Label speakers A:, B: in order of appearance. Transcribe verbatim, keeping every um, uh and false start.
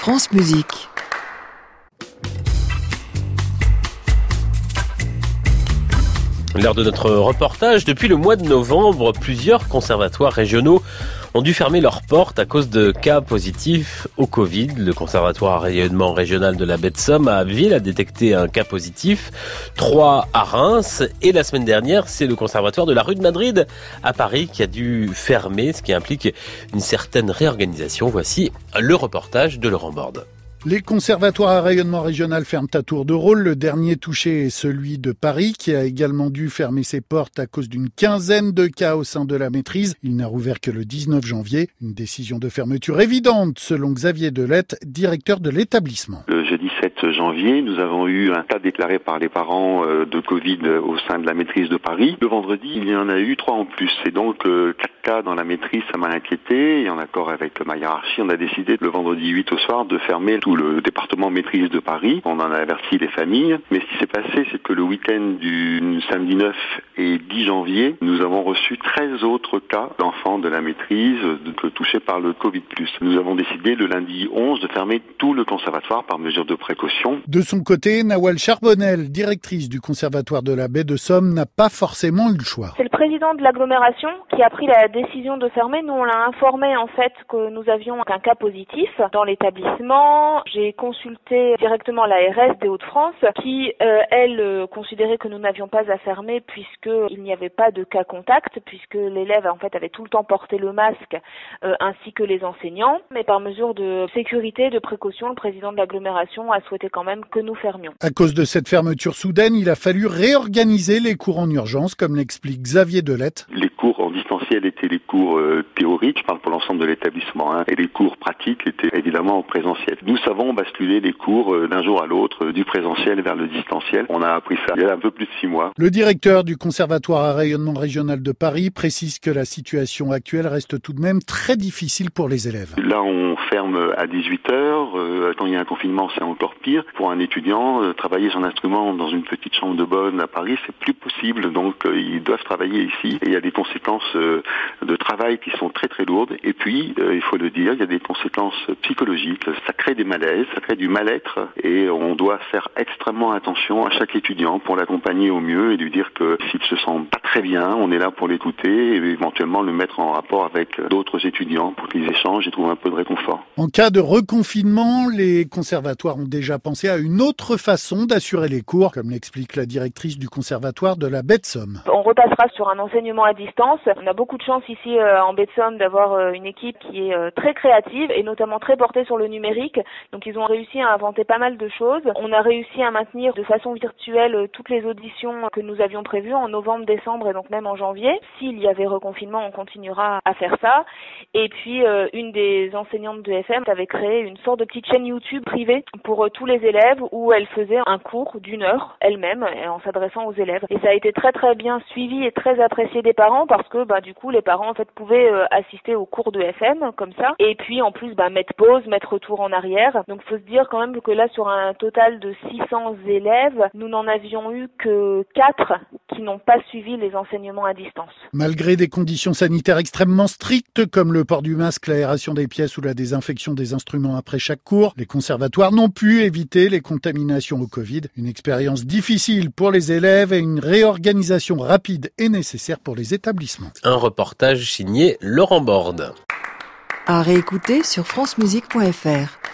A: France Musique.
B: Lors de notre reportage, depuis le mois de novembre, plusieurs conservatoires régionaux ont dû fermer leurs portes à cause de cas positifs au Covid. Le conservatoire à rayonnement régional de la baie de Somme à Abbeville a détecté un cas positif, trois à Reims, et la semaine dernière, c'est le conservatoire de la rue de Madrid à Paris qui a dû fermer, ce qui implique une certaine réorganisation. Voici le reportage de Laurent Borde.
C: Les conservatoires à rayonnement régional ferment à tour de rôle. Le dernier touché est celui de Paris, qui a également dû fermer ses portes à cause d'une quinzaine de cas au sein de la maîtrise. Il n'a rouvert que le dix-neuf janvier. Une décision de fermeture évidente, selon Xavier Delette, directeur de l'établissement.
D: Le jeudi sept janvier, nous avons eu un cas déclaré par les parents de Covid au sein de la maîtrise de Paris. Le vendredi, il y en a eu trois en plus. Et donc, quatre cas dans la maîtrise, ça m'a inquiété. Et en accord avec ma hiérarchie, on a décidé le vendredi huit au soir de fermer tout le département maîtrise de Paris. On en a averti les familles. Mais ce qui s'est passé, c'est que le week-end du samedi neuf et dix janvier, nous avons reçu treize autres cas d'enfants de la maîtrise touchés par le Covid plus. Nous avons décidé le lundi onze de fermer tout le conservatoire par mesure de précaution.
C: De son côté, Nawal Charbonnel, directrice du conservatoire de la baie de Somme, n'a pas forcément eu le choix.
E: C'est le président de l'agglomération qui a pris la décision de fermer. Nous, on l'a informé en fait que nous avions un cas positif dans l'établissement. J'ai consulté directement la R S des Hauts-de-France qui, euh, elle, euh, considérait que nous n'avions pas à fermer puisqu'il n'y avait pas de cas contact, puisque l'élève en fait avait tout le temps porté le masque euh, ainsi que les enseignants. Mais par mesure de sécurité, de précaution, le président de l'agglomération a souhaité quand même que nous fermions.
C: À cause de cette fermeture soudaine, il a fallu réorganiser les cours en urgence, comme l'explique Xavier Delette.
D: Les cours en distanciel étaient les cours euh, théoriques, je parle pour l'ensemble de l'établissement, hein, et les cours pratiques étaient évidemment en présentiel. Nous savons basculer les cours euh, d'un jour à l'autre, euh, du présentiel vers le distanciel. On a appris ça il y a un peu plus de six mois.
C: Le directeur du conservatoire à rayonnement régional de Paris précise que la situation actuelle reste tout de même très difficile pour les élèves.
D: Là, on ferme à dix-huit heures. Euh, quand il y a un confinement, c'est encore pire. Pour un étudiant, euh, travailler son instrument dans une petite chambre de bonne à Paris, c'est plus possible. Donc, euh, ils doivent travailler ici. Et il y a des conséquences euh, de travail qui sont très très lourdes. Et puis, euh, il faut le dire, il y a des conséquences psychologiques. Ça crée des malaises, ça crée du mal-être. Et on doit faire extrêmement attention à chaque étudiant pour l'accompagner au mieux et lui dire que s'il se sent pas très bien, on est là pour l'écouter et éventuellement le mettre en rapport avec d'autres étudiants pour qu'ils échangent et trouvent un peu de réconfort.
C: En cas de reconfinement, les conservatoires ont déjà pensé à une autre façon d'assurer les cours, comme l'explique la directrice du conservatoire de la baie de Somme.
E: On repassera sur un enseignement à distance. On a beaucoup de chance ici euh, en baie de Somme d'avoir euh, une équipe qui est euh, très créative et notamment très portée sur le numérique. Donc ils ont réussi à inventer pas mal de choses. On a réussi à maintenir de façon virtuelle euh, toutes les auditions que nous avions prévues en novembre, décembre et donc même en janvier. S'il y avait reconfinement, on continuera à faire ça. Et puis euh, une des enseignantes de F M avait créé une sorte de petite chaîne YouTube privée pour euh, tous les élèves où elle faisait un cours d'une heure elle-même en s'adressant aux élèves. Et ça a été très très bien suivi et très apprécié des parents parce que bah du coup les parents en fait pouvaient euh, assister aux cours de F M comme ça et puis en plus bah mettre pause, mettre retour en arrière. Donc faut se dire quand même que là sur un total de six cents élèves, nous n'en avions eu que quatre qui n'ont pas suivi les enseignements à distance.
C: Malgré des conditions sanitaires extrêmement strictes comme le port du masque, l'aération des pièces ou la désinfection des instruments après chaque cours, les conservatoires n'ont pu éviter les contaminations au Covid. Une expérience difficile pour les élèves et une réorganisation rapide est nécessaire pour les établissements.
B: Un reportage signé Laurent Borde.
A: À réécouter sur francemusique point f r.